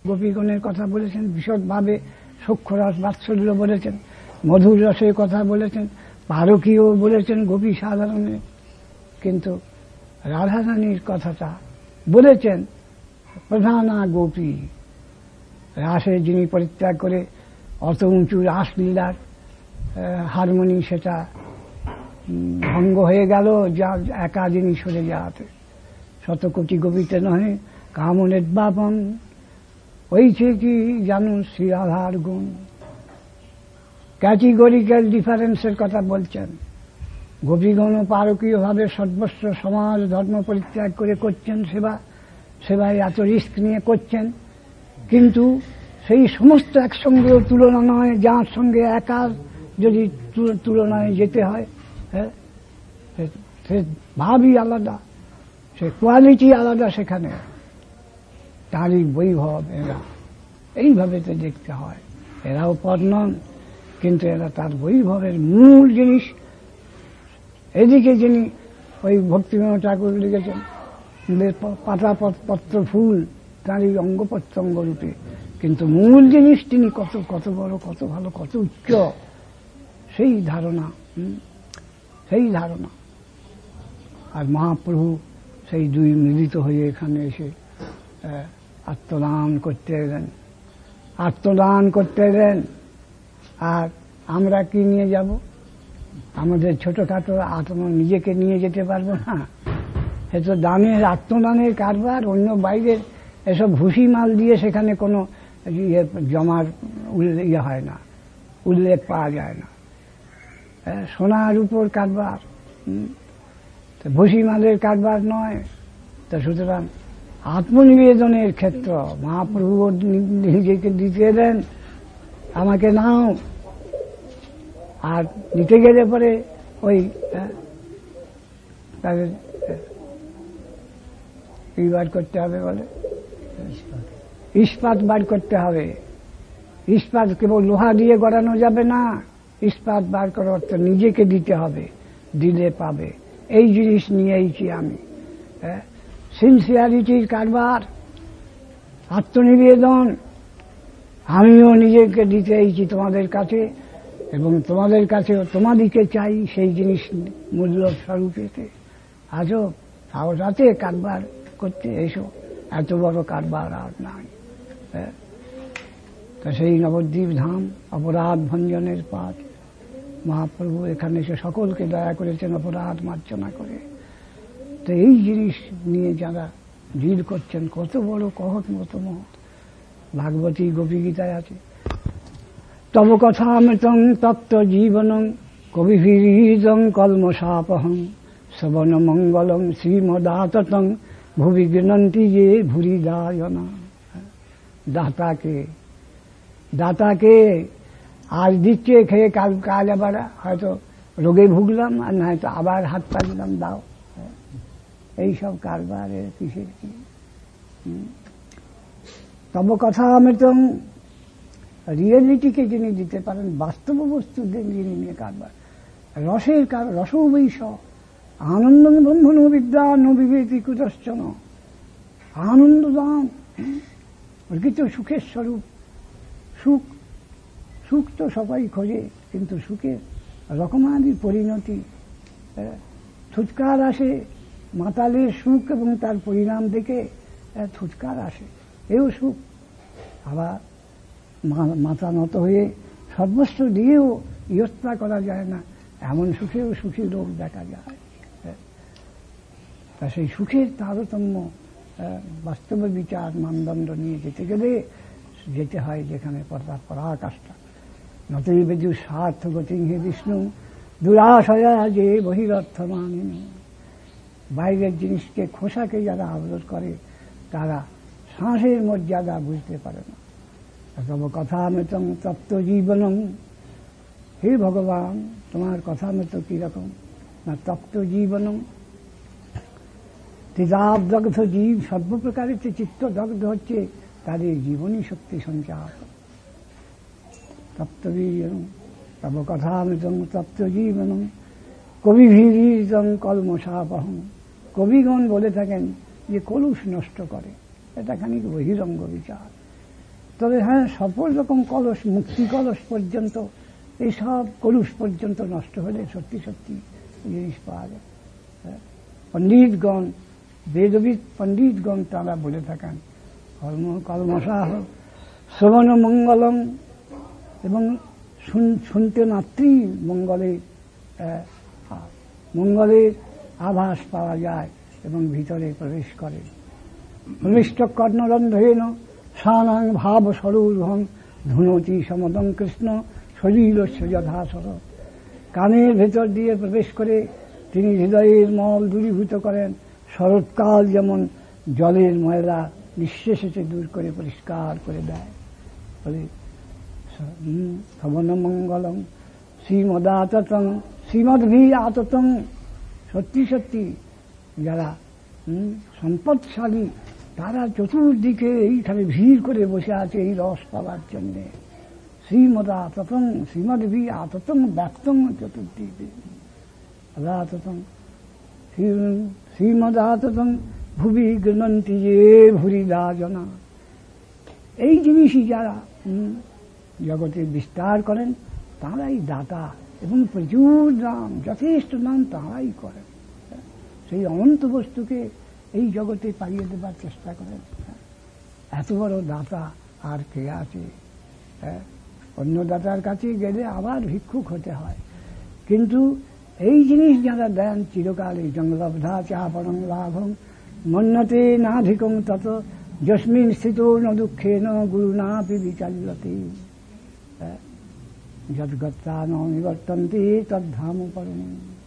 গোপীগণের কথা বলেছেন, বিশদভাবে সূক্ষ্মরস বাৎসল্য বলেছেন, মধুর রসের কথা বলেছেন, পারকীয় বলেছেন গোপী সাধারণের। কিন্তু রাধারানীর কথাটা বলেছেন প্রধানা গোপী, রাসে যিনি পরিত্যাগ করে অত উঁচু রাসলীলার হারমোনি সেটা ভঙ্গ হয়ে গেল, যা একা যিনি সরে যাতে শতকোটি গোপীতে নহে কামনের বাপন হয়েছে কি জানুন শ্রী রাধার গুণ। ক্যাটেগরিক্যাল ডিফারেন্সের কথা বলছেন। গোপীগণ পারকীয় ভাবে সর্বস্ব সমাজ ধর্ম পরিত্যাগ করে করছেন সেবা, সেবায় এত রিস্ক নিয়ে করছেন, কিন্তু সেই সমস্ত একসঙ্গে তুলনা নয়, যার সঙ্গে একার যদি তুলনায় যেতে হয়, হ্যাঁ, সে ভাবই আলাদা, সে কোয়ালিটি আলাদা সেখানে, তারই বৈভব এরা এইভাবে তো দেখতে হয়। এরাও পদ নন, কিন্তু এরা তার বৈভবের মূল জিনিস। এদিকে যিনি ওই ভক্তিবিনোদ ঠাকুর লিখেছেন পাতা পত্র ফুল তারই অঙ্গ প্রত্যঙ্গ রূপে, কিন্তু মূল জিনিস তিনি কত কত বড়, কত ভালো, কত উচ্চ, সেই ধারণা, সেই ধারণা। আর মহাপ্রভু সেই দুই মিলিত হয়ে এখানে এসে আত্মদান করতে এলেন, আত্মদান করতে এলেন। আর আমরা কি নিয়ে যাব? আমাদের ছোটখাটো আত্ম নিজেকে নিয়ে যেতে পারবো না। সে তো দানের আত্মদানের কারবার, অন্য বাইরের এসব ভুসি মাল দিয়ে সেখানে কোনো জমার ইয়ে হয় না, উল্লেখ পাওয়া যায় না। সোনার উপর কারবার, ভুসি মালের কারবার নয়। তো সুতরাং আত্মনিবেদনের ক্ষেত্র মহাপ্রভু নিজেকে দিতে এলেন, আমাকে নাও। আর নিতে গেলে পরে ওই তাদের কি বার করতে হবে বলে, ইস্পাত বার করতে হবে। ইস্পাত কেবল লোহা দিয়ে গড়ানো যাবে না, ইস্পাত বার করার অর্থ নিজেকে দিতে হবে, দিলে পাবে। এই জিনিস নিয়েইছি আমি, সিনসিয়ারিটির কারবার, আত্মনিবেদন। আমিও নিজেকে দিতে এইছি তোমাদের কাছে, এবং তোমাদের কাছেও তোমাদিকে চাই সেই জিনিস মূল্য স্বরূপেতে। আজও তাও রাতে কারবার করতে এসো, এত বড় কারবার আর নাই। তা সেই নবদ্বীপ ধাম অপরাধ ভঞ্জনের পাঠ, মহাপ্রভু এখানে এসে সকলকে দয়া করেছেন অপরাধ মার্জনা করে। তো এই জিনিস নিয়ে যারা ডিল করছেন, কত বড় কহত মত মহৎ। ভাগবতী গোপী গীতায় আছে, তব কথামৃতং তপ্ত জীবনং কবিভিরিদং কলমশাপহং শ্রবণ মঙ্গলং শ্রীমদাততং ভুবি গৃণন্তি যে ভুরি দায়না। দাতাকে, দাতাকে আজ দিচ্ছে খেয়ে কাল আবার হয়তো রোগে ভুগলাম, আর না হয়তো আবার হাত পাতলাম, দাও। এইসব কারবারের কিসের কি? তব কথামৃতং, রিয়েলিটিকে যিনি দিতে পারেন, বাস্তব বস্তু যিনি নিয়ে কারবার। রসের রসবৈষ আনন্দ বন্ধন বিদ্যা নবিবেতি কুতশ্চন। আনন্দ দান, প্রকৃত সুখের স্বরূপ। সুখ, সুখ তো সবাই খোঁজে, কিন্তু সুখের রকমাদি পরিণতি। থুৎকার আসে, মাতালের সুখ এবং তার পরিণাম দেখে থুৎকার আসে, এও সুখ। আবার মাথা নত হয়ে সর্বস্ব দিয়েও ইয়ত্তা করা যায় না, এমন সুখেও সুখী লোক দেখা যায়। তা সেই সুখের তারতম্য বাস্তব বিচার মানদণ্ড নিয়ে যেতে গেলে যেতে হয় যেখানে পরাকাষ্ঠা। নতই বেজু স্বার্থ গতি হে বিষ্ণু দুরাশয়া যে বহিরর্থ মানিন। বাইরের জিনিসকে, খোসাকে যারা আবরণ করে তারা শ্বাসের মর্যাদা বুঝতে পারে না। তব কথা মৃতং তপ্ত জীবনং, হে ভগবান তোমার কথা মতো কিরকম না, তপ্ত জীবনং তেজাবদগ্ধ জীব, সর্বপ্রকারের চিত্ত দগ্ধ হচ্ছে, তাদের জীবনী শক্তি সঞ্চার। তপ্ত জীবনং তব কথা মৃতং তপ্ত জীবনং কবিভিরিদং কলমশাপহং। কবিগণ বলে থাকেন যে কলুষ নষ্ট করে, এটা খানিক বহিরঙ্গ বিচার। তবে হ্যাঁ, সকল রকম কলস, মুক্তি কলস পর্যন্ত, এইসব কলুষ পর্যন্ত নষ্ট হলে সত্যি সত্যি জিনিস পাওয়া যায়। পণ্ডিতগণ, বেদবিদ পণ্ডিতগণ তারা বলে থাকেন কলমশাহ শ্রবণ মঙ্গলম, এবং শুনতে মাত্রই মঙ্গলের আভাস পাওয়া যায় এবং ভিতরে প্রবেশ করে। ভূমিষ্ঠ কর্ণরন্ধ্রেণ সানাং ভাব স্বরূপং ধুনতি সমদং কৃষ্ণ শরীরস্য যথাসর। কানের ভেতর দিয়ে প্রবেশ করে তিনি হৃদয়ের মল দূরীভূত করেন, শরৎকাল যেমন জলের ময়লা নিঃশেষে দূর করে পরিষ্কার করে দেয়। বলে শ্রবণ মঙ্গলম শ্রীমদাততং শ্রীমদ্ভি আততং। সত্যি সত্যি যারা সম্পদশালী তারা চতুর্দিকে এইখানে ভিড় করে বসে আছে এই রস পাওয়ার জন্যে। শ্রীমদাততং শ্রীমদ্ভি আততং ব্যক্তং চতুর্দিকে আততং শ্রীমদাততং ভুবি গৃণন্তি যে ভুরিদা জনা। এই জিনিসই যারা জগতে বিস্তার করেন তাঁরাই দাতা, এবং প্রচুর দান, যথেষ্ট দান তাঁরাই করেন। সেই অনন্ত বস্তুকে এই জগতে পাইয়ে দেবার চেষ্টা করেন। এত বড় দাতা আর কে আছে? অন্য দাতার কাছে গেলে আবার ভিক্ষুক হতে হয়, কিন্তু এই জিনিস যারা দেন চিরকালে জঙ্গলবধা চাপরং লাভং মন্যতে নাধিকং তত যস্মিন স্থিত ন দুঃখেন গুরুনাপি বিচাল্যতে যদ্গত্রা ন নিবর্তন্তে তদ্ধাম পরম।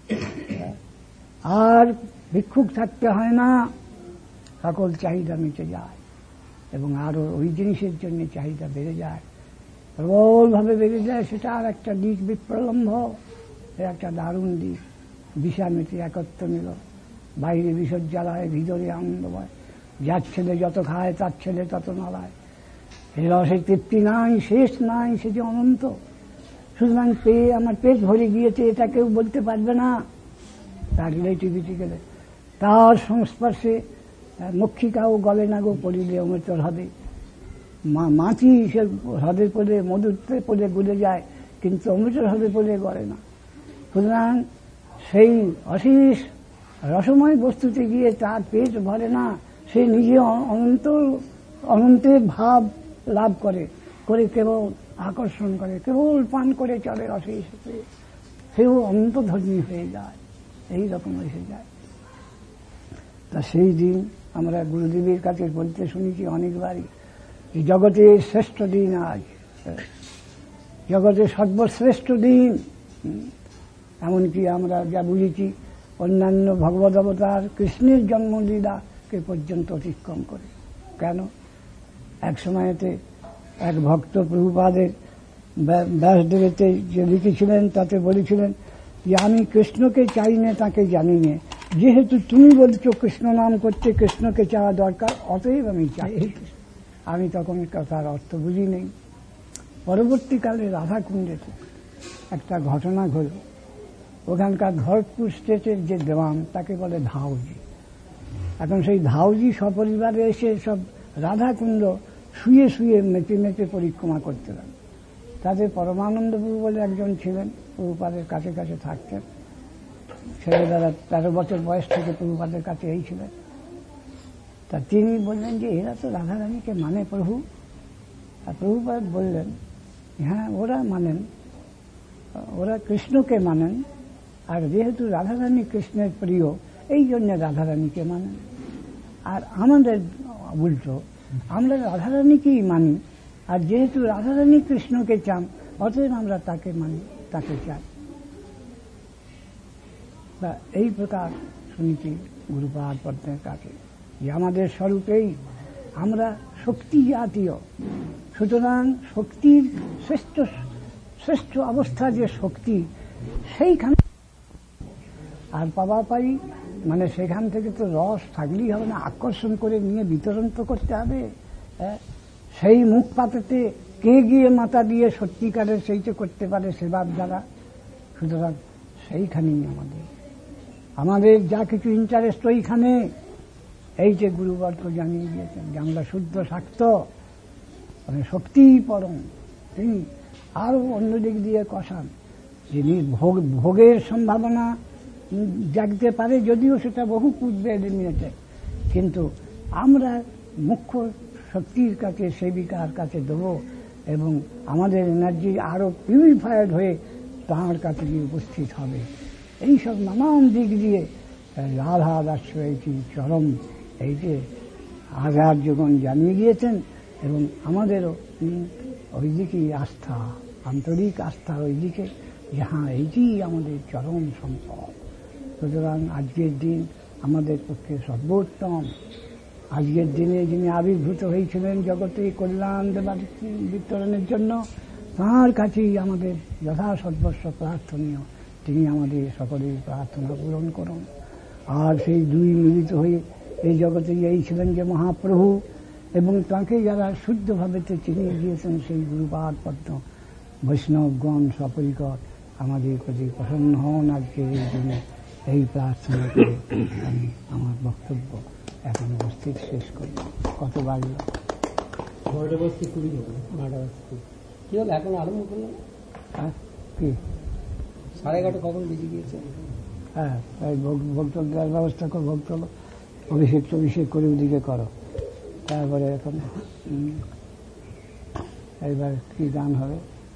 আর ভিক্ষুক থাকতে হয় না, সকল চাহিদা মিটে যায় এবং আরো ওই জিনিসের জন্য চাহিদা বেড়ে যায়, প্রবলভাবে বেড়ে যায়। সেটা আর একটা দিক, বিপ্রলম্ভ, একটা দারুণ দিক। বিষামিতি একত্র নিল, বাইরে বিসজ্জালায়, ভিতরে আনন্দময়। যার ছেলে যত খায় তার ছেলে তত নালায়। এই রসের তৃপ্তি নাই, শেষ নাই, সে যে অনন্ত। সুতরাং পেয়ে আমার পেট ভরে গিয়েছে এটা কেউ বলতে পারবে না। তার রিলেটিভিটি গেলে তার সংস্পর্শে মক্ষিকাও গলে না গো পড়িলে অমৃতর হ্রদে। মাছি সে হ্রদে পড়ে মধুতে পড়ে গুলে যায়, কিন্তু অমৃতর হ্রদে পড়ে গলে না। সুতরাং সেই অশেষ রসময় বস্তুতে গিয়ে তার পেট ভরে না, সে নিজে অনন্তের ভাব লাভ করে কেবল আকর্ষণ করে, কেবল পান করে চলে অশেষ, সেও অনন্তধর্মী হয়ে যায়। এই রকম এসে যায়। তা সেই দিন আমরা গুরুদেবের কাছে বলতে শুনেছি অনেকবারই, জগতের শ্রেষ্ঠ দিন আজ, জগতের সর্বশ্রেষ্ঠ দিন। এমনকি আমরা যা বুঝেছি অন্যান্য ভগবত অবতার কৃষ্ণের জন্মলীলাকে পর্যন্ত অতিক্রম করে। কেন? এক সময়তে এক ভক্ত প্রভুপাদের ব্যাসদেবেতে যে লিখেছিলেন তাতে বলেছিলেন যে আমি কৃষ্ণকে চাই না, তাকে জানি না, যেহেতু তুমি বলছো কৃষ্ণ নাম করতে, কৃষ্ণকে চাওয়া দরকার, অতএব আমি চাই। আমি তখন কথার অর্থ বুঝি নেই। পরবর্তীকালে রাধাকুণ্ডেতে একটা ঘটনা ঘটল। ওখানকার ধরপুর স্টেটের যে দেওয়ান তাকে বলে ধাউজি। এখন সেই ধাউজি সপরিবারে এসে সব রাধাকুণ্ড শুয়ে শুয়ে মেপে মেপে পরিক্রমা করতে লাগলো। তাদের পরমানন্দ প্রভু বলে একজন ছিলেন, প্রভুপাদের কাছে কাছে থাকতেন। ছেলেবেলা 13 বছর বয়স থেকে প্রভুপাদের কাছে এই ছিলেন। তা তিনি বললেন যে এরা তো রাধারানীকে মানে প্রভু। আর প্রভুপাদ বললেন হ্যাঁ ওরা মানেন, ওরা কৃষ্ণকে মানেন, আর যেহেতু রাধারানী কৃষ্ণের প্রিয় এই জন্য রাধারানীকে মানেন। আর আমাদের উল্টো, আমরা রাধারানীকেই মানি, আর যেহেতু রাধারানী কৃষ্ণকে চান অতএব আমরা তাকে মানি, তাকে চাই। বা এই প্রকার শুনেছি গুরুপাদ পদ্মের কাছে যে আমাদের স্বরূপেই আমরা শক্তি জাতীয়। সুতরাং শক্তির শ্রেষ্ঠ অবস্থা যে শক্তি, সেইখানে আর পাওয়া পাই মানে সেখান থেকে তো রস থাকলেই হবে না, আকর্ষণ করে নিয়ে বিতরণ তো করতে হবে। সেই মুখ পাতাতে কে গিয়ে মাথা দিয়ে সত্যিকারের সেইটা করতে পারে সেবার দ্বারা। সুতরাং সেইখানেই আমাদের যা কিছু ইন্টারেস্ট ওইখানে। এই যে গুরুবর্গ জানিয়ে দিয়েছেন যে আমরা শুদ্ধ শাক্ত, মানে শক্তি পরম, তিনি আরো অন্যদিক দিয়ে কষান, যিনি ভোগের সম্ভাবনা জাগতে পারে, যদিও সেটা বহু পূর্বে এলিমিনেটে, কিন্তু আমরা মুখ্য শক্তির কাছে, সেবিকার কাছে দেব এবং আমাদের এনার্জি আরো পিউরিফাইড হয়ে তাঁর কাছে গিয়ে উপস্থিত হবে। এইসব নানান দিক দিয়ে রাধা দাসী চরম এই যে আচার্যগণ জানিয়ে গিয়েছেন, এবং আমাদেরও ওই দিকেই আস্থা, আন্তরিক আস্থা ওই দিকে, যাহা এইটি আমাদের চরম সম্পদ। সুতরাং আজকের দিন আমাদের পক্ষে সর্বোত্তম। আজকের দিনে যিনি আবির্ভূত হয়েছিলেন জগতে কল্যাণ দেবার বিতরণের জন্য, তাঁর কাছেই আমাদের যথাসর্বস্ব প্রার্থনীয়। তিনি আমাদের সকলের প্রার্থনা পূরণ করুন। আর সেই দুই মিলিত হয়ে এই জগতে ছিলেন যে মহাপ্রভু, এবং তাঁকে যারা শুদ্ধভাবে চিনিয়ে দিয়েছেন সেই গুরুপাদ পদ্ম বৈষ্ণবগণ সপরিকর আমাদের প্রতি প্রসন্ন হন আজকের এই দিনে। এই প্রার্থনা করে আমি আমার বক্তব্য এখন উপস্থিত শেষ করি। কত বাজল? 12:20 কি হলো? এখন আরম্ভ করলাম কি 11:30 কখন বেজে গিয়েছে? হ্যাঁ, তাই ভক্তব্য দেওয়ার ব্যবস্থা করো। ভক্তব্য অভিষেক করে ওদিকে করো। তারপরে এখন এইবার কি গান হবে?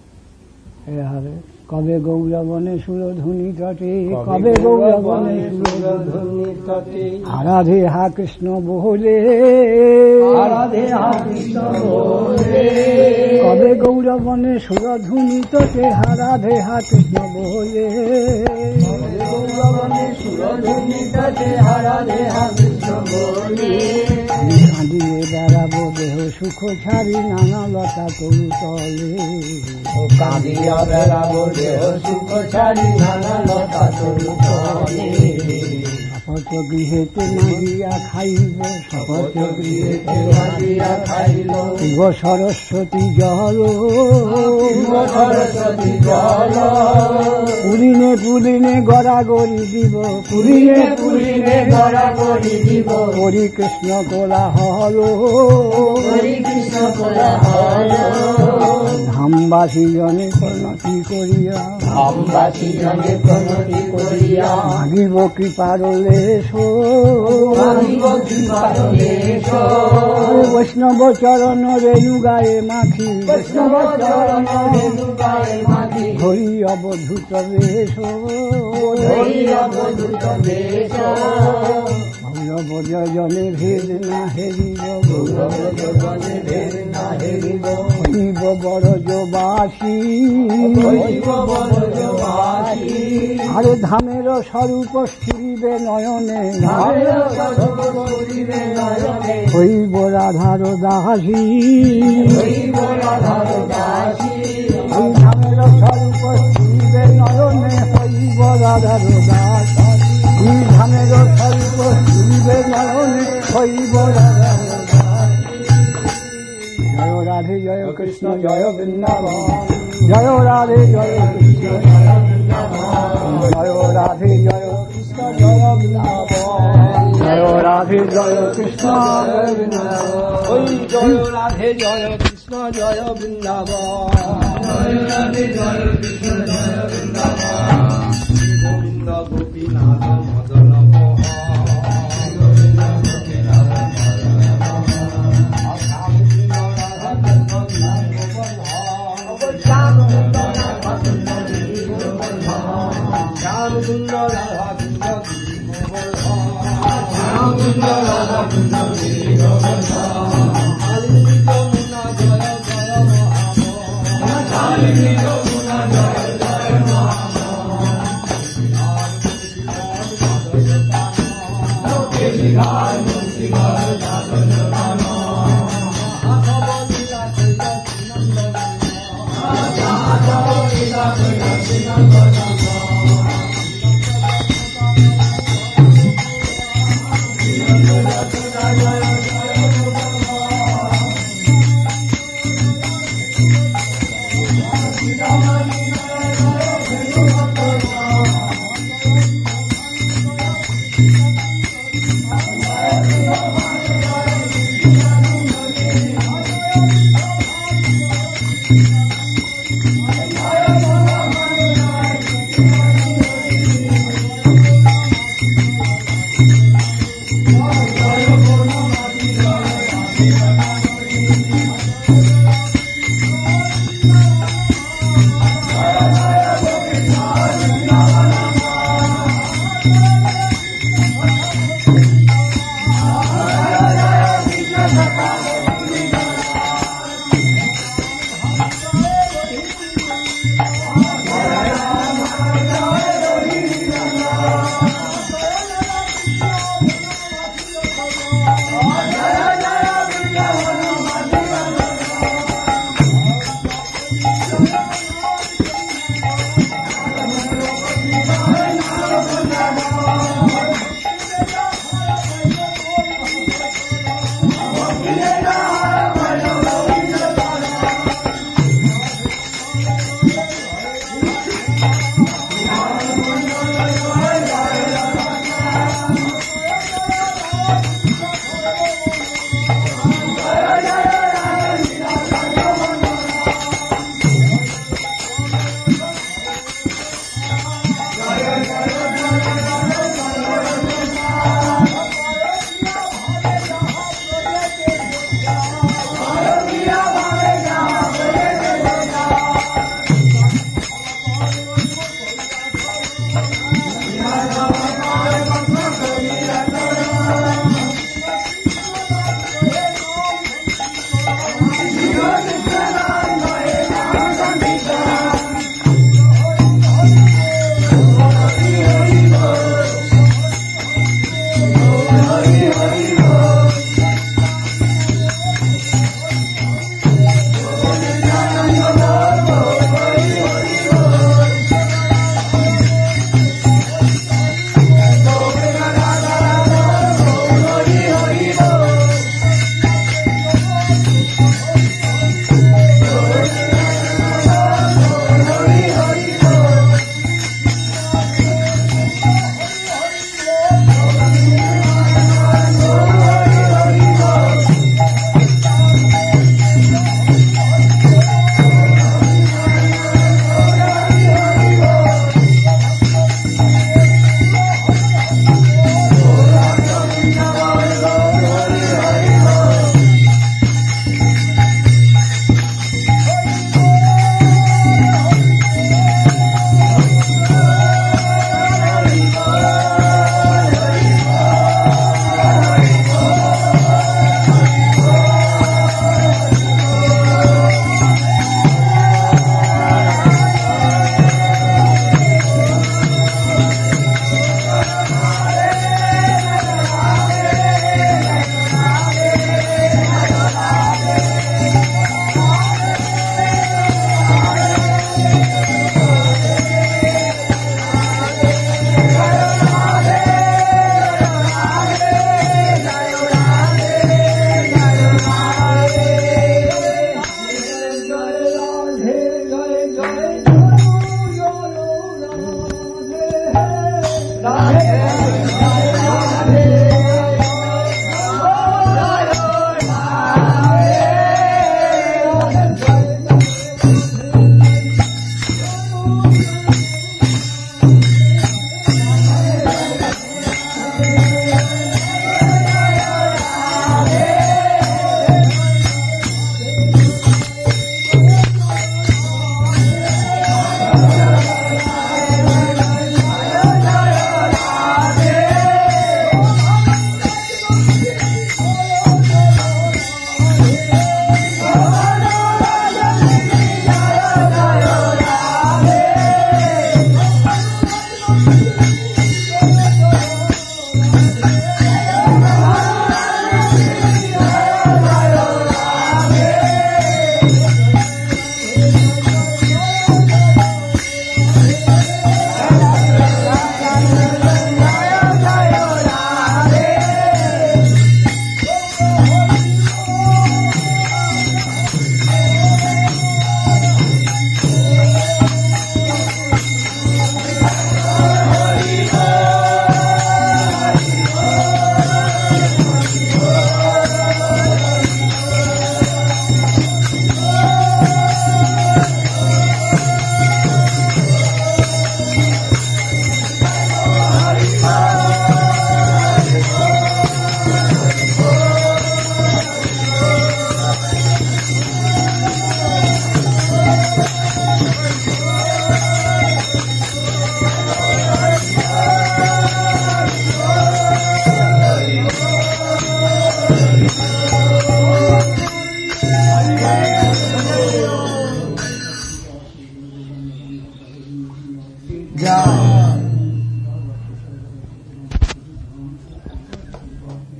হবে কবে গৌরবনে সুরধুনি তটে, কবে গৌরবনে সুরধুনি তটে, আরাধে হা কৃষ্ণ বলে, আরাধে হা কৃষ্ণ বলে, কবে গৌরবনে সুরধুনি তটে, আরাধে হা কৃষ্ণ বলে, গৌরবনে সুরধুনি তটে, আরাধে হা কৃষ্ণ বলে, কাঁদিয়ে বেড়াবো দেহ সুখ ছাড়ি নানা লতা তরুতলে, কাঁদিয়া বেড়াবো দেহ সুখ ছাড়ি নানা লতা তরুতলে, শপথ গৃহেতে নাগিয়া খাইব, শপথ গৃহেতে নাগিয়া খাইব, শিব সরস্বতী জল, শিব সরস্বতী জল, পুলিনে পুলিনে গড়াগড়ি দিব, পুলিনে পুলিনে গড়াগড়ি দিব, হরি কৃষ্ণ কোলাহল, হরি কৃষ্ণ কোলাহল, ধামবাসী জনে প্রণতি করিয়া, ধামবাসী জনে প্রণতি করিয়া, মাগিব কৃপার লেশ, মাগিব কৃপার লেশ, বৈষ্ণব চরণ রেণু গায়ে মাখি, বৈষ্ণব চরণ রেণু গায়ে মাখি, হরি অবধূত বেশ, হরি অবধূত বেশ, গৌরব জনে ভেদ না হেরিব, গৌরব জনে ভেদ না হেরিব, হইব বরজবাসী, হইব বরজবাসী, আরে ধামের স্বরূপ স্ফুরিবে নয়নে, ধামের স্বরূপ স্ফুরিবে নয়নে, হইব রাধার দাসী, হইব রাধার দাসী, এই ধামের স্বরূপ স্ফুরিবে নয়নে, হইব রাধার দাসী, এই ধামের স্বরূপ স্ফুরিবে নয়নে, হইব রাধার দাসী। জয় রাধে জয় কৃষ্ণ জয় বৃন্দাবন, জয় রাধে জয় কৃষ্ণ জয় বৃন্দাবন, জয় রাধে জয় কৃষ্ণ জয় বৃন্দাবন, জয় রাধে জয় কৃষ্ণ জয় বৃন্দাবন, জয় রাধে জয় কৃষ্ণ জয় বৃন্দাবন, জয় রাধে জয় কৃষ্ণ জয় বৃন্দাবন, গোবিন্দ গোপীনাথ মদন মোহন, গোবিন্দ গোপীনাথ সুন্দর রাধা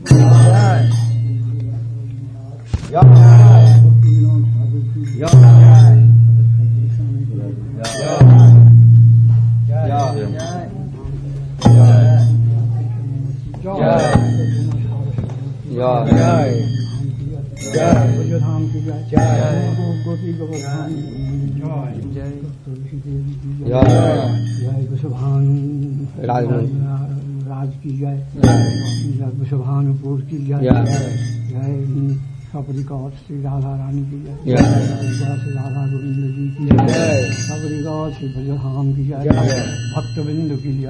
राज की जय, विश्वभानुपुर की जय, जय सबरिकौर श्री राधा रानी की जय, श्री राधा गोविंद जी की जय, सबरिकौर श्री ब्रजधाम की जय, भक्तबिंद की जय,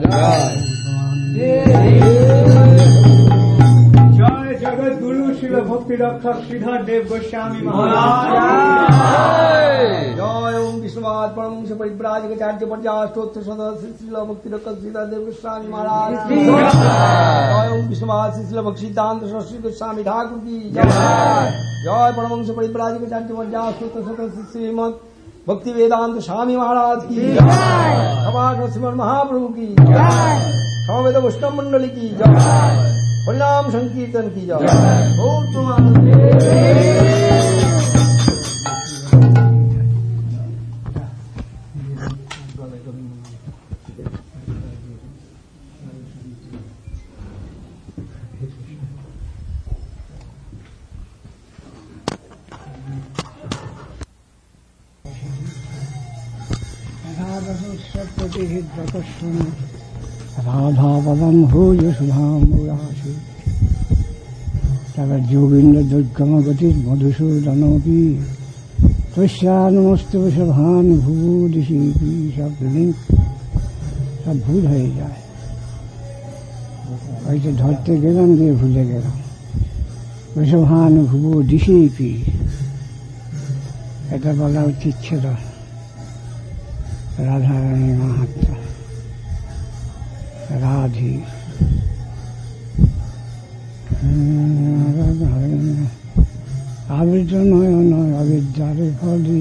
जय जगत गुरु शिल भक्ति रक्षक श्रीधर देव गोस्वामी महाराज, जय ओम विष्णुवाद परमहंस परिव्राजकाचार्य पर्याष्टोत्तर सदस्य श्रील भक्ति रक्षक श्रीधर देव गोस्वामी महाराज, जय ओम विष्णुवाद श्रील भक्ति सिद्धांत सरस्वती गोस्वामी ठाकुर की जय, जय परमहंस परिव्राजकाचार्य पर्याष्टोत्तर सदस्य श्रीमद भक्ति वेदांत स्वामी महाराज की जय, सभाष श्रीमन महाप्रभु की जय, समवेत वैष्णव मंडली की जय, परिणाम संकीर्तन की जय, राधा पदम भूय शुभाम मुराशि तब जोगिंद्र दुर्गम गति मधुसूदनोपी तुष्यानुमस्तु वृषभान भूदिशी की सब लिंक सब भूल हो जाए, ऐसे धरते गेलम के भूले गेलम वृषभान भूबो दिशी की এটা বলা উচিত ছিল রাধারানী মাহাত্ম্য রাধি আবৃত নয়ন অবিদ্যার ফলি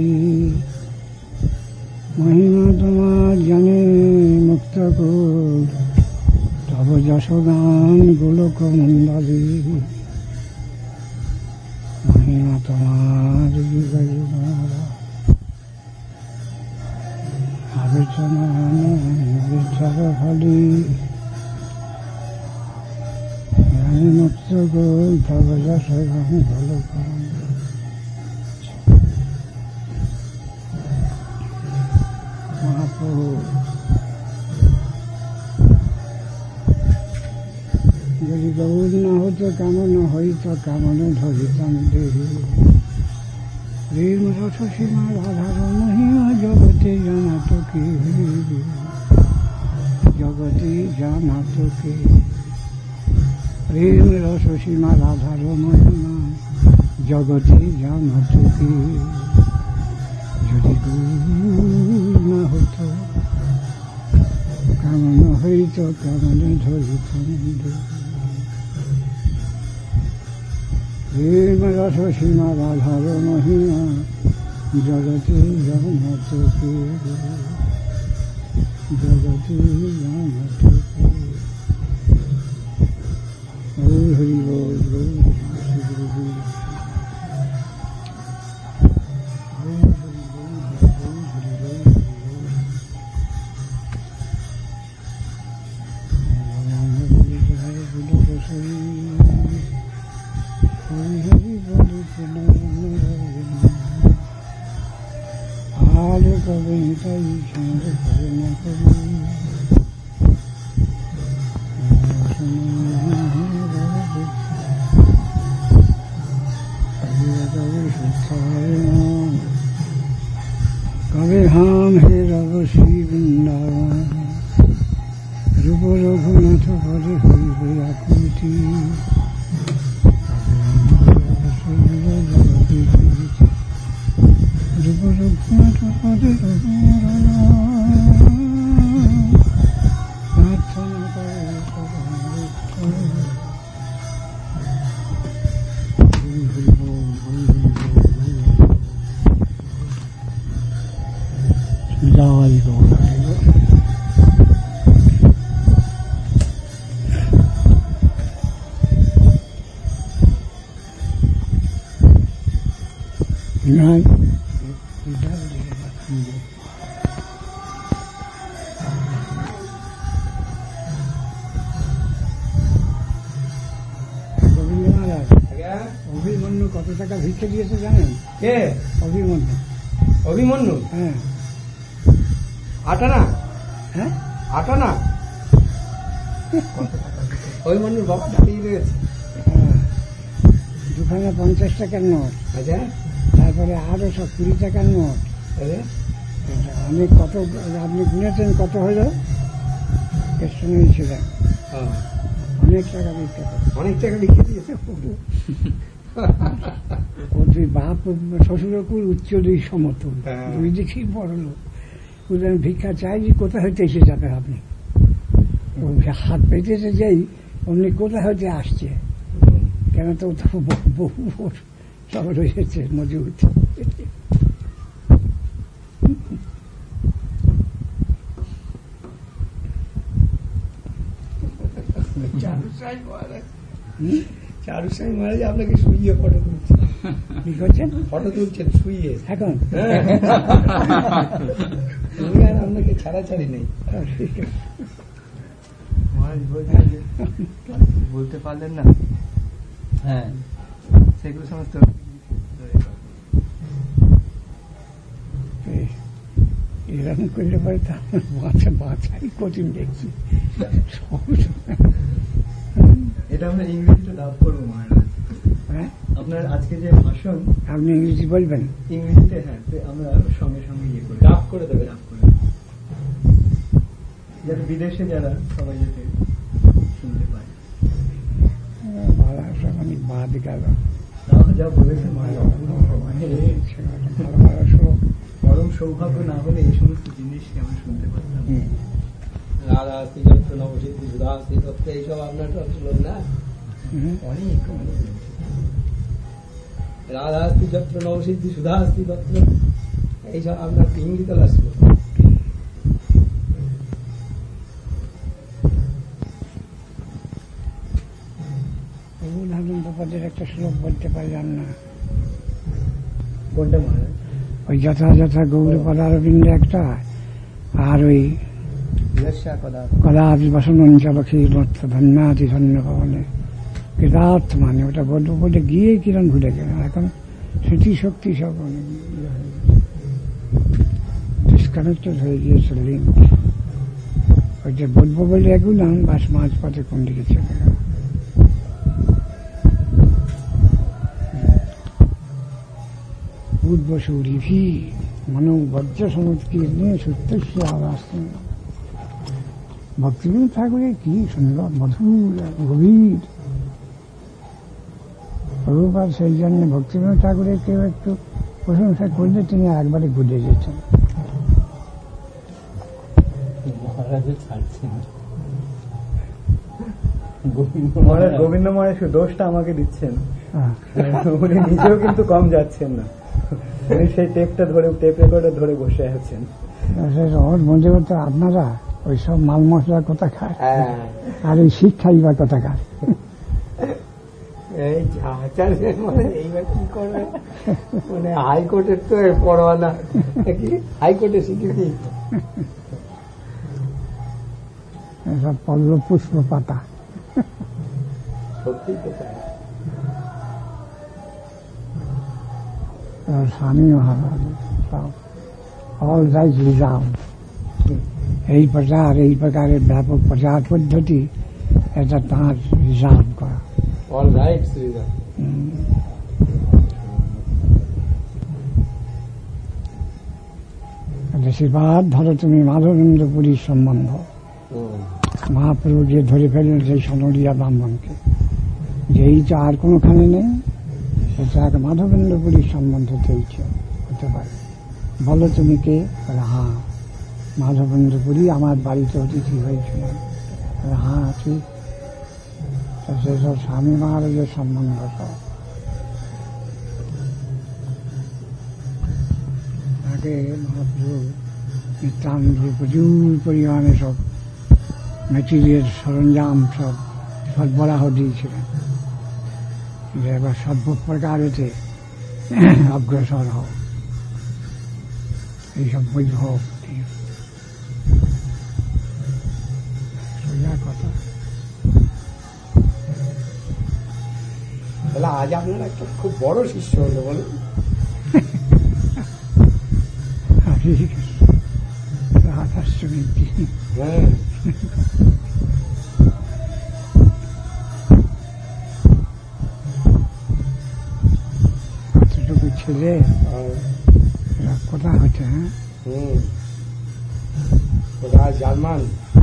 মহিমা তোমার জানে মুক্ত কর তব যশগান গোলক মন্ডলী মহিমা তোমার আবৃত নয়ন অবিদ্যার ফলি মুক্ত কর তব যশগান গোলক মহাপ্রভু যদি গৌর না হতো কেমন হইত কেমন ধরিতাম দেহি প্রেম রস সীমা রাধার মহিমা জগতে জানাত কে জগতে জানাত কে প্রেম রস সীমা রাধার মহিমা জগতে জানাত কে যদি গৌর না হতো কেমন হইত কেমন ধরিতাম দেহি প্রেম রস সীমা রাধার মহিমা জগতে জানাত কে জগতে জানাত কে হরি বল कबे हम हे रव श्री वृंदावन रूप रघुनाथ पद हरि आकृति रूप रघुनाथ पद प्रार्थना जय गौर নয় গোবিন্দ মহারাজ অভিমন্যু কত টাকা ভিক্ষে দিয়েছে জানেন? কে? অভিমন্যু। অভিমন্যু? হ্যাঁ। আটানা? হ্যাঁ, আটানা? অভিমন্যুর বাবা দাঁড়িয়ে রয়েছে। হ্যাঁ, 250 টাকার নোট, আচ্ছা, তারপরে আরো সব 20 টাকার নোট, অনেক কত আপনি গুনেছেন কত হলো? পেছনেই ছিলেন, অনেক টাকা ভিক্ষা করে। অনেক টাকা লিখে দিয়েছে। ও দুই বাপ শ্বশুরকুল উচ্চ দুই সমতুল, দুই দিকেই বড় লোক। ভিক্ষা চাইনি, কোথা হইতে এসে যাবে আপনি? হাত পেতেছে যাই অমনি কোথা হইতে আসছে, কেন তো বহু সব রয়েছে মজুদ। চারুসাই মহারাজ আপনাকে শুইয়ে ফটো তুলছেন। কি করছেন? ফটো তুলছেন শুইয়ে এখন। আর আপনাকে ছাড়াছাড়ি নেই। বলতে পারলেন না? হ্যাঁ, সেগুলো সমস্ত এরকম করলে পরে তো বাঁচাই কঠিন দেখছি। এটা আমরা ইংরেজিতে ডাব করবো মহারাজ। হ্যাঁ, আপনার আজকে যে ভাষণ আপনি ইংরেজি বলবেন? ইংরেজিতে, হ্যাঁ, আমরা সঙ্গে সঙ্গে ইয়ে করে ডাব করে দেবে, ডাব করে যাতে বিদেশে যারা সবাই যাতে শুনতে পায়। অনেক বাদ গেল, যা বলেছেন পরম সৌভাগ্য না হলে এই সমস্ত জিনিসকে আমরা শুনতে পারতাম। রাধা আস্তি যত্র নবসিদ্ধি সুধা আস্তি তত্ত্ব, এইসব আপনার সব ছিল না? অনেক অনেক রাধা আস্তি যত্র নবসিদ্ধি সুধা আস্তি তত্ত্ব, এইসব আপনার ইঙ্গিত আসলো। পদের একটা শ্লোক বলতে পারলাম না। কোনটা মহারাজ? ওই যথা যথা গৌর পদারবিন্দে একটা, আর ওই কদাপি বসন অঞ্চল ক্ষীরমর্থ ধন্যাতি ধন্য ভবনে কৃতার্থ, মানে ওটা বলবো বলে গিয়ে কিরণ ভুলে গেল। এখন স্মৃতিশক্তি সব ডিসকানেক্টেড হয়ে গিয়েছে লিঙ্ক। ওইটা বলবো বলে এগুলাম, বাস মাঝ পথে কোন দিকে চলে গেল। উদ্বসৌরিভি মনো বজ্র সমুৎকীর্ণে সত্যস্য আবাস্তি। ভক্তিবিনোদ ঠাকুরের কি সুন্দর মধুর গভীর প্রভুপাদ। সেই জন্য ভক্তিবিনোদ ঠাকুরের কেউ একটু প্রশংসা করলে তিনি একবারে ঘুরে যেতেন। গোবিন্দ মহারাজ দোষটা আমাকে দিচ্ছেন, উনি নিজেও কিন্তু কম যাচ্ছেন না। উনি সেই টেপ রেকর্ডার ধরে বসে আছেন। ওর মধ্যে তো আপনারা ওই সব মাল মশলার কথা খায়, আর এই শিক্ষাই বা কথা খায়। এইবার কি করবে, মানে হাইকোর্টের তো পরোয়ানা, হাইকোর্টে স্বীকৃতি, সব পল্লব পুষ্প পাতা। সত্যি তো তাই। স্বামী মহারাজ সব অল রাইট রিজার্ভ। এই প্রচার, এই প্রকারের ব্যাপক প্রচার পদ্ধতি, এটা তাঁর রিজার্ভ করা। All rights reserve. আশীর্বাদ ধরো তুমি মাধবেন্দ্র পুরীর সম্বন্ধ। মহাপ্রভু যে ধরে ফেললেন সেই সনরিয়া ব্রাহ্মণকে, যে এইটা আর কোনোখানে নেই, সেটা এক মাধবেন্দ্র পুরীর সম্বন্ধ হতে পারে। বলো তুমি কে? হ্যাঁ, মাধবেন্দ্র পুরী আমার বাড়িতে অতিথি হয়েছিল। হ্যাঁ ঠিক। সেসব স্বামী মহারাজের সম্বন্ধ সব আগে মহাপ্রভু নিত্যানন্দ প্রচুর পরিমাণে সব মেটেরিয়াল সরঞ্জাম সব সরবরাহ দিয়েছিলেন। এবার সর্ব প্রকারেতে অগ্রসর হও, এইসব বৈভব সোজা কথা। তাহলে আজ আপনার একটা খুব বড় শিষ্য হলো বলুন। হ্যাঁ, কতটুকু ছেলে কথা হচ্ছে। হ্যাঁ, কোথায় জার্মান,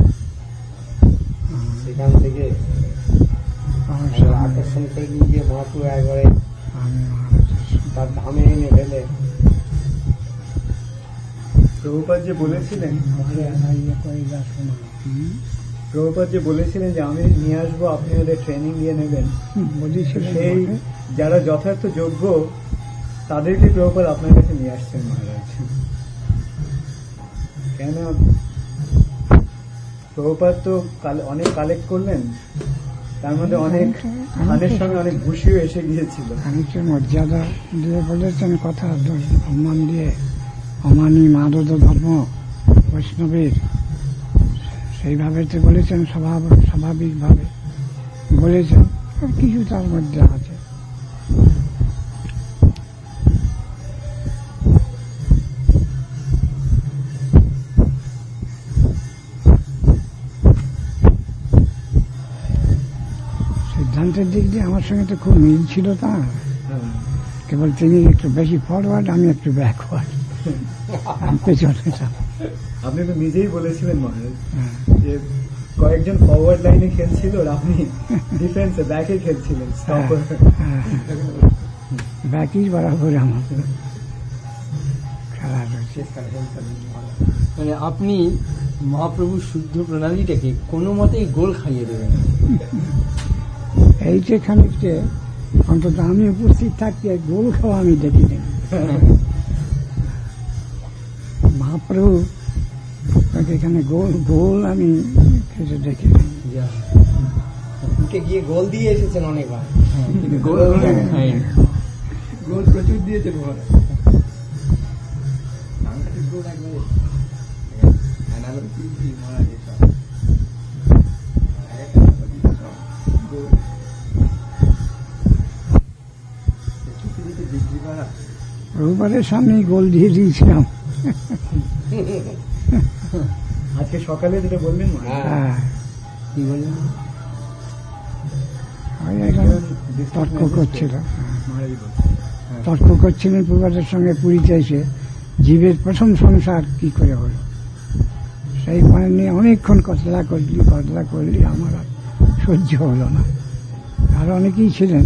সেখান থেকে আকর্ষণ করে নিয়ে গিয়ে মহাপ্রভু একবারে তার ধামে এনে ফেলে। প্রভুপাদ যে বলেছিলেন যে আমি নিয়ে আসবো, আপনি ওদের ট্রেনিং দিয়ে নেবেন, সেই যারা যথার্থ যোগ্য তাদেরকে প্রভুপাদ আপনার কাছে নিয়ে আসছেন মহারাজ। কেন প্রভুপাদ তো অনেক কালেক্ট করলেন, তার মধ্যে অনেক খানের সঙ্গে অনেক ঘুষিও এসে গিয়েছিল। মর্যাদা দিয়ে বলেছেন, কথা সম্মান দিয়ে, অমানি মাদক ধর্ম বৈষ্ণবের সেইভাবে তো বলেছেন, স্বাভাবিকভাবে বলেছেন, আর কিছু তার মধ্যে আছে। সিদ্ধান্তের দিক দিয়ে আমার সঙ্গে তো খুব মিল ছিল তার, কেবল তিনি একটু বেশি ফরওয়ার্ড, আমি একটু ব্যাকওয়ার্ড, পেছনে। আপনি তো নিজেই বলেছিলেন মহারাজ যে কয়েকজন ফরওয়ার্ড লাইনে খেলছিল, আপনি ডিফেন্সে ব্যাকে খেলছিলেন। ব্যাকই বরাবর আমার খেলা রয়েছে। মানে আপনি মহাপ্রভুর শুদ্ধ প্রণালীটাকে কোনো মতেই গোল খাইয়ে দেবেন। এইটা খানিকটা অন্তত আমি উপস্থিত থাকতে গোল খাওয়া আমি দেখিনি। মহাপ্রভু এখানে গোল আমি দেখি, গিয়ে গোল দিয়ে এসেছেন অনেকবার, গোল প্রচুর দিয়েছেন। প্রভুপাদের সামনে গোল দিয়ে দিয়েছিলাম। আজকে সকালে যেটা বললেন, কি বললেন, তর্ক করছিলেন প্রভুপাদের সঙ্গে পুরীতে এসে, জীবের প্রথম সংসার কি করে হলো, সেই মানে নিয়ে অনেকক্ষণ কতলা করলি আমার আর সহ্য হলো না। আর অনেকেই ছিলেন।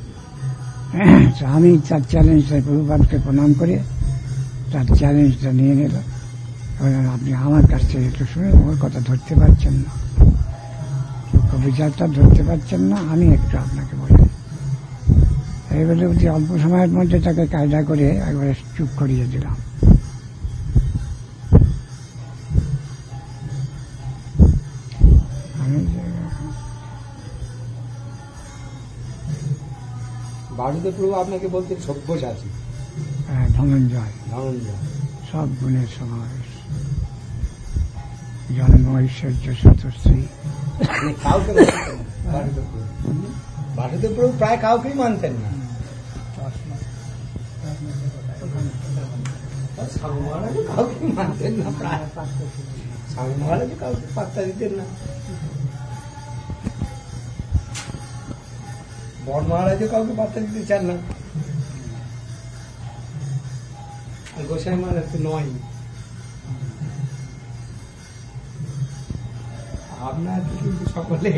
আমি তার চ্যালেঞ্জটা, প্রভুপাদকে প্রণাম করে তার চ্যালেঞ্জটা নিয়ে নিলাম। আপনি আমার কাছ থেকে একটু শুনে, আমার কথা ধরতে পারছেন না, বিচারটা ধরতে পারছেন না, আমি একটু আপনাকে বলি। এইবারে অল্প সময়ের মধ্যে তাকে কায়দা করে একবারে চুপ করিয়ে দিলাম। বাসুদেব প্রভু আপনাকে বলতেন সব্যসাচী, ধনঞ্জয়, সব গুণের সমাবেশ, জন্ম ঐশ্বর্য শতশ্রী। কাউকে বাসুদেব প্রভু প্রায় কাউকেই মানতেন না। স্বামী মহারাজও কাউকে মানতেন না, প্রায় স্বামী মহারাজও কাউকে পাত্তা দিতেন না, বড় মহারাজও কাউকে পাত্তা দিতে চান না, আর গোসাই মহারাজ তো নয়। আপনার কিন্তু সকলে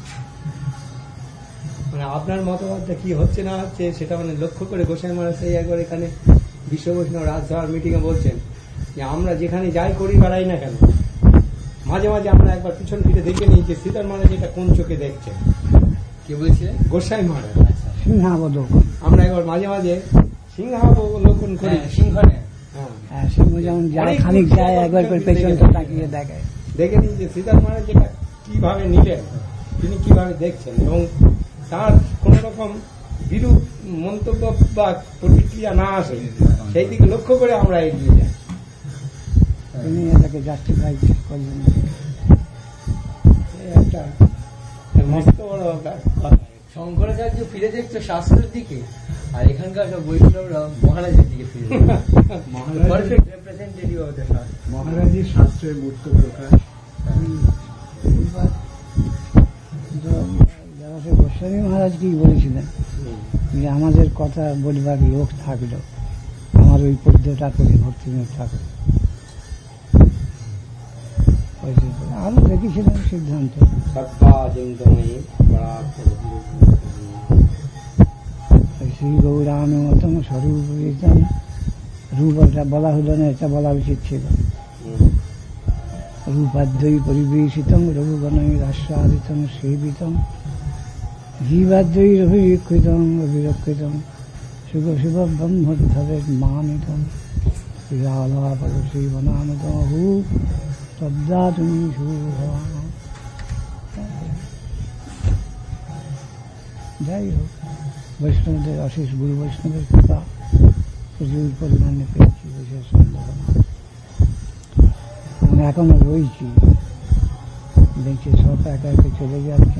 মানে আপনার মতামতটা কি হচ্ছে না হচ্ছে সেটা মানে লক্ষ্য করে গোসাই মহারাজ সেই একবার এখানে বিশ্ব বৈষ্ণব রাজসভার মিটিং এ বলছেন যে আমরা যেখানে যাই করি বেড়াই না কেন, মাঝে মাঝে আমরা একবার পিছন ফিরে দেখে নিই যে সীতার মহারাজ এটা কোন চোখে দেখছে। কে বলছে? গোসাই মহারাজ। সিংহাবলোকন, আমরা একবার মাঝে মাঝে সিংহাবলোকন করি, সিংহ যেমন খানিক যায় একবার করে পেছনটা তাকিয়ে দেখায়, দেখে নিই যে সীতার মহারাজ যেটা কিভাবে নিলেন, তিনি কিভাবে দেখছেন, এবং তার কোন রকম বিরূপ মন্তব্য বা প্রতিক্রিয়া না আসে, সেই দিকে লক্ষ্য করে আমরা এগিয়ে যাই। তিনি এটাকে জাস্টিফাই করলেন। একটা মস্ত বড় কথা। শঙ্করাচার্য ফিরে দেখতো শাস্ত্রের দিকে, আর এখানকার সব বৈষ্ণবরা মহারাজের দিকে ফিরে রিপ্রেজেন্টেটিভ অফ দ্য শাস্ত্র। মহারাজের শাস্ত্রের মূর্ত প্রকাশ। গোস্বামী মহারাজ কি বলেছিলেন যে আমাদের কথা বলবার লোক থাকলো, আমার ওই পদ্যটা করে ভক্তিবিনোদ ঠাকুর আরো দেখেছিলেন সিদ্ধান্ত। শ্রী গৌরানুমতম স্বরূপ রূপটা বলা হলো না, এটা বলা উচিত ছিল। রূপাদ্বৈ পরিবেশিতম রঘুগণৈর আস্বাদিতম সেবিতম জীবাদ্বৈর অভিরক্ষিতম অভিরক্ষিতম শুভ শুভ ব্রহ্মোদ্ধবের মানিতম রাধাপদ শ্রীবনামতম হু শব্দা তুমি শুভ। যাই হোক, বৈষ্ণবদের অশেষ গুরু বৈষ্ণবের কৃপা প্রচুর পরিমাণে পেয়েছি, বিশেষ সম্ভাবনা। আমি এখনো রয়েছি, দেখছি সব একা একে চলে যাচ্ছে।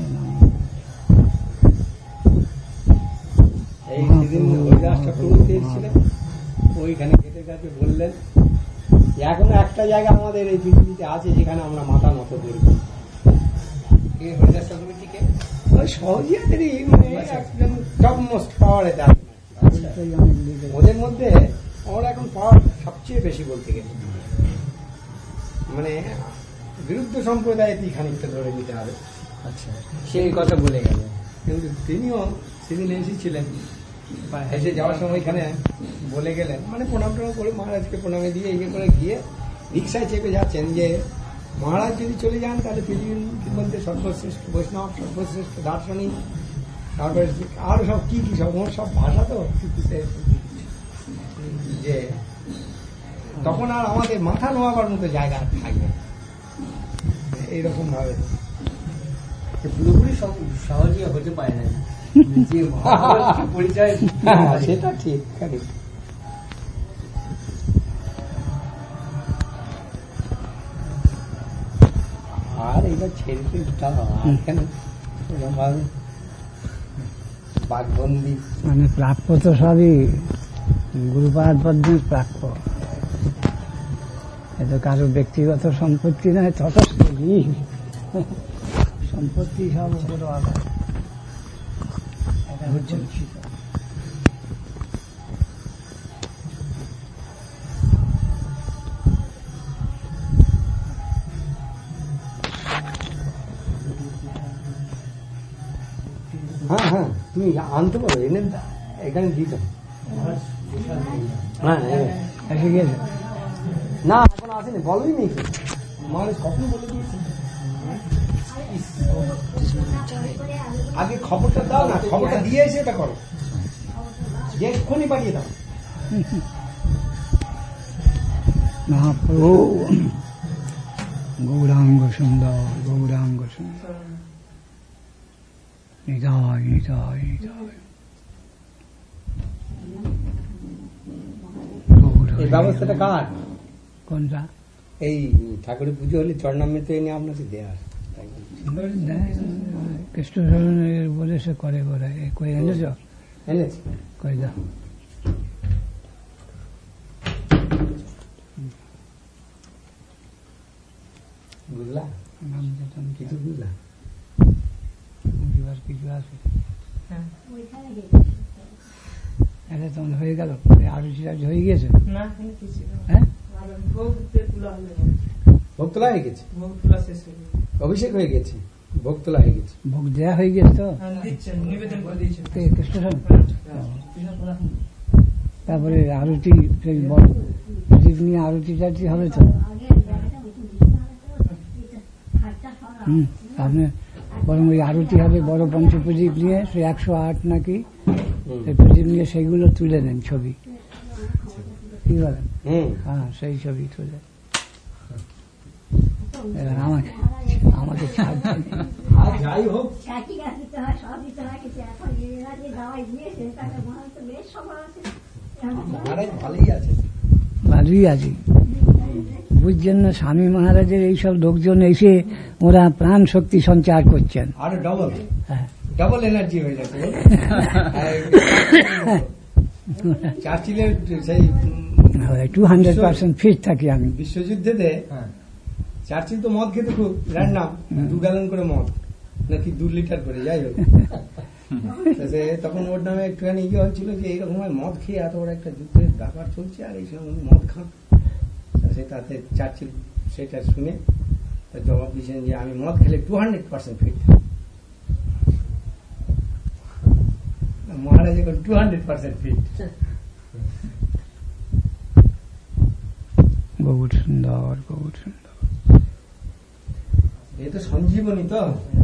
এই সেদিন হরিদাসটা প্রভু এসেছিলেন, ওইখানে কেটে কাছে বললেন এখনো একটা জায়গা আমাদের এই পৃথিবীতে আছে যেখানে আমরা মাথা নত করব। হরিদাস ঠাকুরটিকে ওই সহজিয়াদেরই মানে একদম টপ মোস্ট পাওয়ারে দেয়। ওদের মধ্যে আমার এখন পাওয়ার সবচেয়ে বেশি বলতে গেলে, মানে বিরুদ্ধ সম্প্রদায়টি খানিকটা ধরে নিতে হবে। আচ্ছা, সেই কথা বলে গেল। কিন্তু তিনিও সেদিন এসেছিলেন, এসে যাওয়ার সময় এখানে বলে গেলেন, মানে প্রণাম টনাম করে মহারাজকে প্রণামে দিয়ে ইয়ে করে গিয়ে রিক্সায় চেপে যাচ্ছেন যে মহারাজ যদি চলে যান তাহলে পৃথিবীর মধ্যে সর্বশ্রেষ্ঠ বৈষ্ণব, সর্বশ্রেষ্ঠ দার্শনিক, তারপরে আরো সব কি কি সব ওর সব ভাষা তো যে তখন আর আমাদের মাথা নোয়াবার মতো জায়গা থাকবে এইরকম ভাবে। পুরোপুরি সহজে হতে পারে না, যে পরিচয় সেটা ঠিক। আর এটা ছেড়ে এখানে বাঘবন্দি মানে প্রাপ্য তো সবই গুরুপাদ পদ্মের প্রাপ্য, এত কারো ব্যক্তিগত সম্পত্তি নয়, তথস্থ সম্পত্তি সব উপর আলাদা। এটা হচ্ছে হ্যাঁ হ্যাঁ, তুমি আনতে পারো, এনে এখানে দিত। হ্যাঁ এসে গিয়েছে না, এখন আসেনি, বলোই নি মানুষ কখন বলে দিয়েছে। আগে খবরটা দাও না, খবরটা দিয়ে এসে এটা করো, এক্ষুনি পাঠিয়ে দাও। মহাপ্রভু গৌরাঙ্গ সুন্দর, গৌরাঙ্গ সুন্দর, হৃদয় হৃদয় হৃদয়। এই ব্যবস্থাটা কার? কোনটা? এই ঠাকুরের পুজো হলে চরণামৃত এনে আপনাকে দেওয়া কৃষ্ণচরণের বলে সে করে বলে কই এনেছ? এনেছি, কই যা বুঝলা? কিছু বুঝলা? বুঝবার কিছু আছে? এটা তোমার হয়ে গেল, আরো হয়ে গিয়েছে। হ্যাঁ, ভোগ তোলা হয়ে গেছে, অভিষেক হয়ে গেছে, ভোগ তোলা হয়ে গেছে, ভোগ দেওয়া হয়ে গেছে। তো কৃষ্ণ তারপরে আরতি, সেই বড় প্রদীপ নিয়ে আরতি টারতি হবে তো। আপনি বরং ওই আরতি হবে বড় পঞ্চপ্রদীপ নিয়ে, সে 108 নাকি সেই প্রদীপ নিয়ে সেইগুলো তুলে দেন ছবি, কি বলেন? হ্যাঁ, সেই ছবি তুলে আমাকে আর যাই হোক মহারাজ ভালোই আছে, ভালোই আছে। বুঝছেন না, স্বামী মহারাজের এইসব লোকজন এসে ওরা প্রাণ শক্তি সঞ্চার করছেন। আরো ডবল হ্যাঁ, ডাবল এনার্জি হয়ে যাচ্ছে। চার্চিলের সেই 200% ফিট থাকি আমি। বিশ্বযুদ্ধেতে চার্চিল তো মদ খেতে খুব র্যান্ডাম, 2 গ্যালন করে মদ নাকি 2 লিটার করে, যাই হোক। তখন ওর নামে একটুখানি ইয়ে হচ্ছিল যে এইরকম মদ খেয়ে এত বড় একটা যুদ্ধের ব্যাপার চলছে আর এই সময় মদ খান। তাতে চার্চিল সেটা শুনে জবাব দিয়েছেন যে আমি মদ খেলে 200% ফিট থাকি। মহারাজ এখন 200% ফিট। বহুত সুন্দর, বহুত সুন্দর। এ তো সঞ্জীবনী তো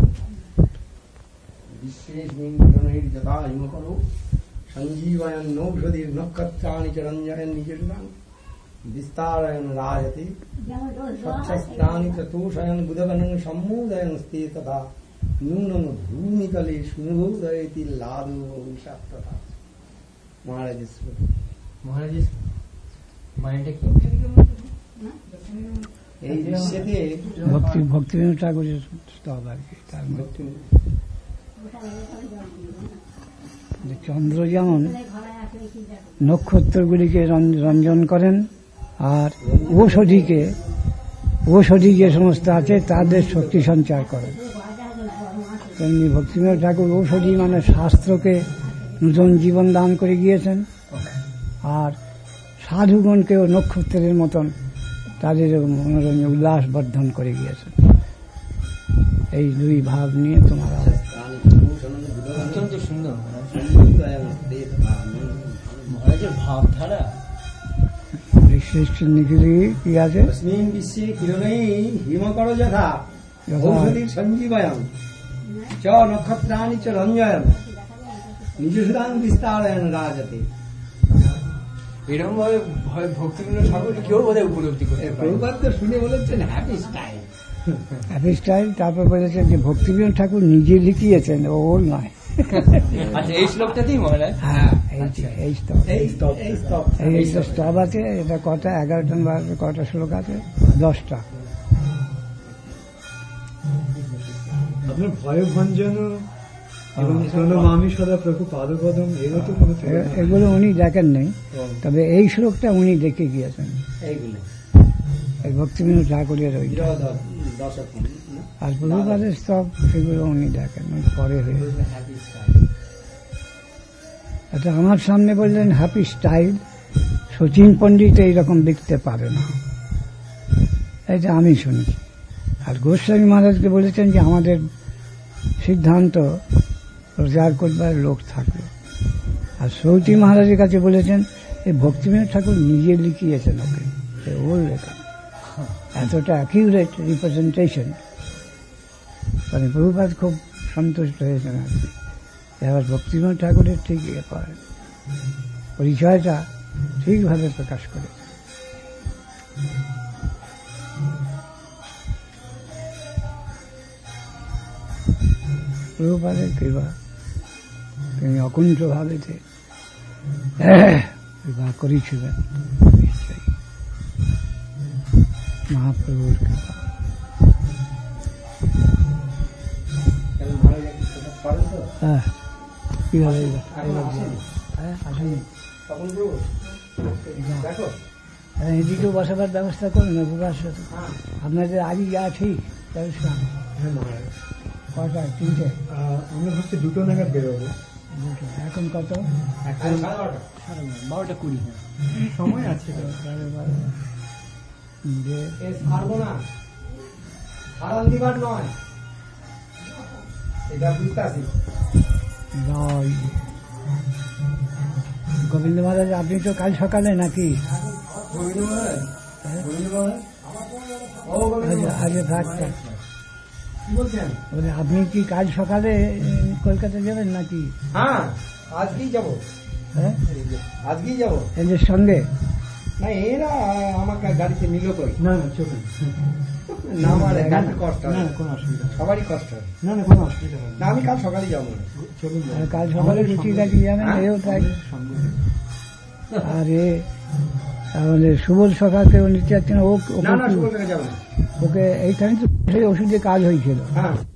বিশেষ বিন্দনের যথা হিম করো সঞ্জীবয়ন নৌষধির নক্ষত্রাণি চ রঞ্জয়ন নিজের বিস্তারয়ন রাজতি স্বচ্ছস্থানি চ তোষয়ন বুধবনং সম্মোদয়ন স্থে তথা নূনং ভূমিতলে সুনুভূদয়তি লাদু ভবিষ্যৎ। মহারাজের শ্লোক। মহারাজের মানেটা কি? এই বিশ্বেতে ভক্তিবিনোদ ঠাকুরের স্তব আর কি। তার মধ্যে চন্দ্র যেমন নক্ষত্রগুলিকে রঞ্জন করেন আর ঔষধি যে সমস্ত আছে তাদের শক্তি সঞ্চার করেন, তেমনি ভক্তিবিনোদ ঠাকুর ঔষধি মানে শাস্ত্রকে নূতন জীবন দান করে গিয়েছেন আর সাধুগণকেও নক্ষত্রের মতন তাদের মনোরঞ্জন উল্লাস বর্ধন করে গিয়েছেন। এই দুই ভাব নিয়ে তোমার অত্যন্ত সুন্দর মহারাজের ভাবধারা। কি আছে? বিশ্বে কিরণেই হিমকর যথা ঔষধির সঞ্জীবয়ম চ নক্ষত্রাণি চ রঞ্জয়ন নিজস্বদান বিস্তারয়ন রাজতে। এরকম ভাবে ভক্তিবিনোদ ঠাকুর কেউ বোধহয় উপলব্ধি করে। প্রভুপাদ তো শুনে বলেছেন হ্যাপি স্টাইল, হ্যাপি স্টাইল। তারপর বলেছেন যে ভক্তিবিনোদ ঠাকুর নিজে লিখিয়েছেন, ওর নয়। আচ্ছা, এই শ্লোকটাতেই মহারাজ। হ্যাঁ, এই স্তব আছে। এটা কটা? 11টা না 12টা? কটা শ্লোক আছে? 10টা। আপনার ভয়ভঞ্জন এবং প্রণমামি সদা প্রভু পাদপদম, এগুলো তো কোনো এগুলো উনি দেখেন নেই, তবে এই শ্লোকটা উনি দেখে গিয়েছেন। এইগুলো এই ভক্তিবিনোদ ঠাকুরের ওই দশক আর প্রভুপাদের স্তব, সেগুলো উনি দেখেন পরে হয়ে। আচ্ছা, আমার সামনে বললেন হ্যাপি স্টাইল, শচীন পণ্ডিত এইরকম লিখতে পারে না, এটা আমি শুনেছি। আর গোস্বামী মহারাজকে বলেছেন যে আমাদের সিদ্ধান্ত প্রচার করবার লোক থাকলো। আর সৌচী মহারাজের কাছে বলেছেন এই ভক্তিবিনোদ ঠাকুর নিজে লিখিয়েছেন ওকে, ওর লেখা এতটা অ্যাকিউরেট রিপ্রেজেন্টেশন। মানে প্রভুপাদ খুব সন্তুষ্ট হয়েছেন আর কি। এবার ভক্তিবিনোদ ঠাকুরের ঠিক পরিচয়টা ঠিকভাবে প্রকাশ করে। প্রভুপাদের কৃপা, তিনি অকুণ্ঠ ভাবেতে কৃপা করেছিলেন, নিশ্চয়ই মহাপ্রভুর কৃপা। হ্যাঁ, কি হবে? আসেনি, এদিকেও বসাবার ব্যবস্থা করুন। আপনাদের আজই যা ঠিক ব্যবস্থা। কটা? 3টে? আমরা ভাবছি 2টো নাগাদ বেরোবো। এখন কত? 12:20 সময় আছে। ছাড়বো না, ছাড়ান দিবার নয়, এটা বুঝতে আসি। গোবিন্দ মহারাজ, আপনি তো কাল সকালে নাকি? আগে থাকতেন। আপনি কি কাল সকালে কলকাতা যাবেন নাকি? হ্যাঁ, আজকেই যাবো। হ্যাঁ, আজকেই যাবো। এদের সঙ্গে না, এরা আমাকে গাড়িতে নিল কই? না, চলুন। না আমার একটু কষ্ট না হয়, না, কোনো অসুবিধা নেই। সবারই কষ্ট হয়। না না, কোনো অসুবিধা নেই। না আমি কাল সকালে যাবো না। চলুন যাই। আর কাল সকালে রুটি কাটি যাবেন, এও তাই। সঙ্গে। আর এ তাহলে সুবল সকালকে নিতে যাচ্ছেন, না না সুবল থেকে যাবো না। ওকে এইখানে তো সেই ওষুধে কাজ হয়েছিল। হ্যাঁ